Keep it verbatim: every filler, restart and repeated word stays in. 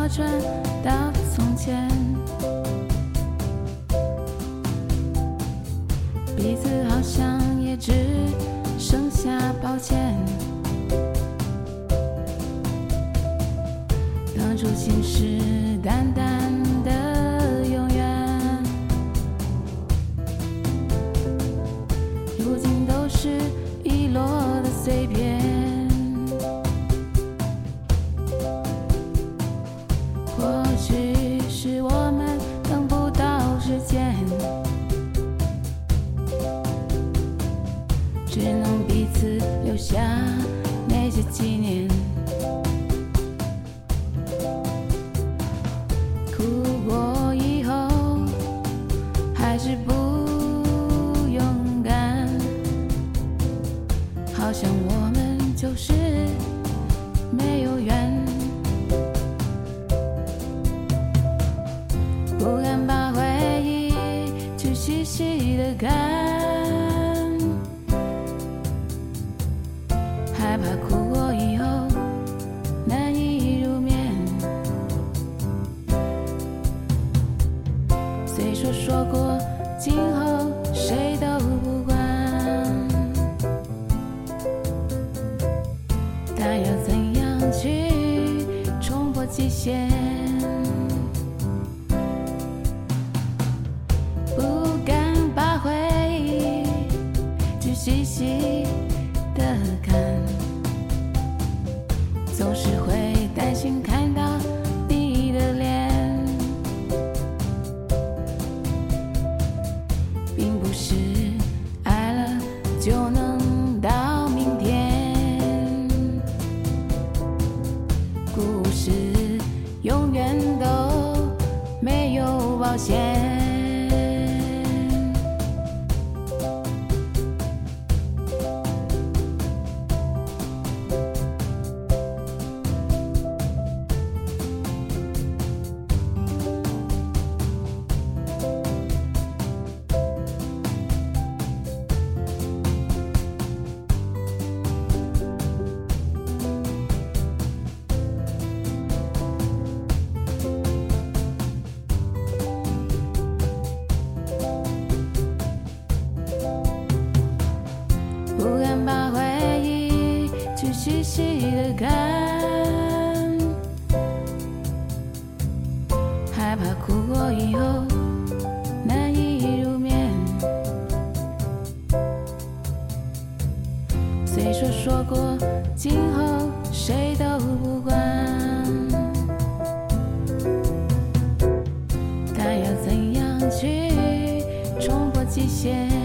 转到从前，彼此好像也只剩下抱歉。当初信誓旦旦的永远，如今都是遗落的碎片。或许是我们等不到时间，只能彼此留下那些纪念。哭过以后还是不勇敢，好像我们就是没有缘，不敢把回忆去细细的看，害怕哭过以后难以入眠。虽说说过今后谁都不管，但要怎样去冲破极限？不敢把回忆去细细的看，总是会担心看到你的脸，并不是爱了就能到明天，故事永远都没有保险。不敢把回忆去细细的看，害怕哭过以后难以入眠。虽说说过今后谁都不管，但要怎样去冲破极限？